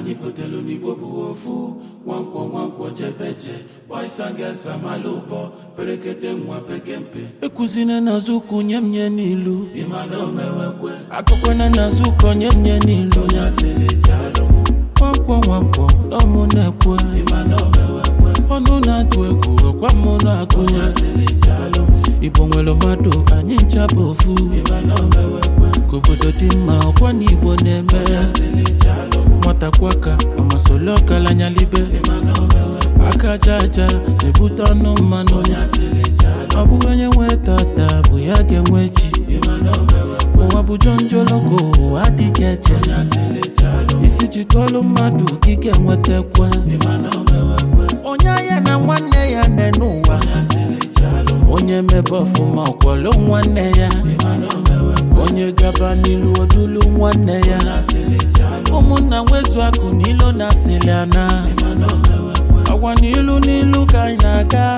Anyị kotelu n'Igbo bụ ofu, nwankwo jebeje, boys and girls amalụbọ, perekete nwa pekempe. Ekuzine n'azụkụ nye m nye n'ilu, ịma na omewekwe. Akụkwana n'azụkọ nye m nye n'ilu, onye asịrị chalụ. Nwankwo, ọmụ na-ekwe, ịma na omewekwe. Ọnụ na-atụ egwu, ọkwa mụ na-akụ, onye asịrị chalụ. Igbo nwere mmadụ, anyị ncha bụ ofu, ịma na omewekwe. Obodo dị mma, ọkwa na Igbo na-eme, onye asịrị chalụ. Nwata kwaka, amasolo kalanyalibe, aka jaja, ebute ọnụ mmanụ. Ọ bụ onye nwe tata, bụ ya ga-enwe chi. Ụwa bụ jonjoloko, adịghị eche. Ifichikọlụ mmadụ, gị ga-enwetekwe. Onye ya na nwanne ya nne n'ụwa, onye mebe ọfụma ọkwọlụ nwanne ya. Onye gaba n'ilu odulu nwanne ya. Ụmụnna nwezu akụ n'ilu na asịlị ana. Agwa n'ilu ka anyị na-aga.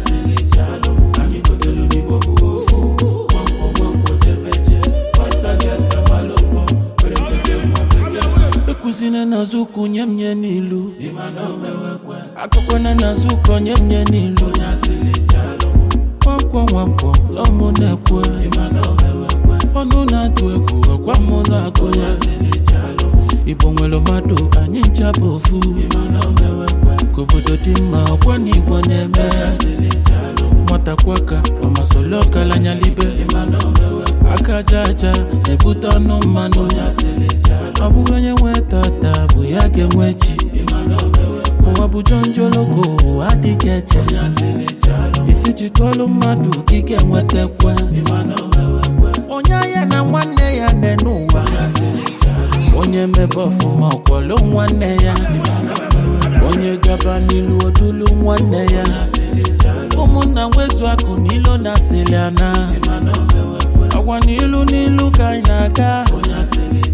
Anyị kotelu n'Igbo bụ ofu, nwankwo jebeje, boys and girls amalụbọ, perekete nwa pekempe. Ekuzine n'azụkụ nye m nye n'ilu, ịma na omewekwe. Akụkwana n'azụkọ nye m nye n'ilu, onye asịrị chalụ. Nwankwo, ọmụ na-ekwe, ịma na omewekwe. Ọnụ na-atụ egwu, ọkwa mụ na-akụ, onye asịrị chalụ. Igbo nwere mmadụ, anyị ncha bụ ofu, ịma na omewekwe. Obodo dị mma, ọkwa na Igbo na-eme, nwata kwaka, ọmasolo kalanyalibe, aka jaja, ebute ọnụ mmanụ. Ọ bụ onye nwe tata, bụ ya ga-enwe chi. Ụwa bụ jonjoloko, adịghị eche. Ifichikọlụ mmadụ, gị ga-enwetekwe. Onye ya na nwanne ya nne n'ụwa, onye mebe ọfụma ọkwọlụ nwanne ya. Onye gaba n'ilu odulu nwanne ya. Ụmụnna nwezu akụ n'ilu na asịlị ana. Agwa n'ilu ka anyị na-aga.